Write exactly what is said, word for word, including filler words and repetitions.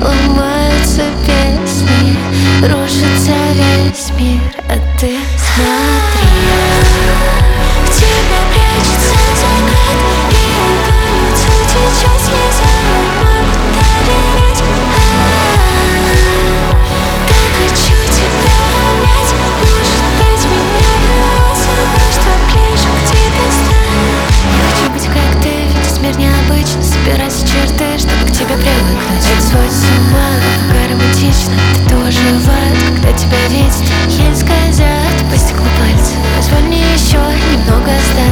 ломаются песни, рушится весь мир, а ты смотри. В тебе прячется закат, и кажется, сейчас нельзя может доверять. Так хочу тебя обнять, может быть, меня вела собой, чтоб ближе к тебе стать. Я хочу быть как ты, видеть мир необычно, собирать черты, чтобы к тебе привыкнуть. Это сводит с ума, как романтично, ты тоже в ад, когда тебя видят, еле сказать по стеклу пальцы. Позволь мне еще немного остаться.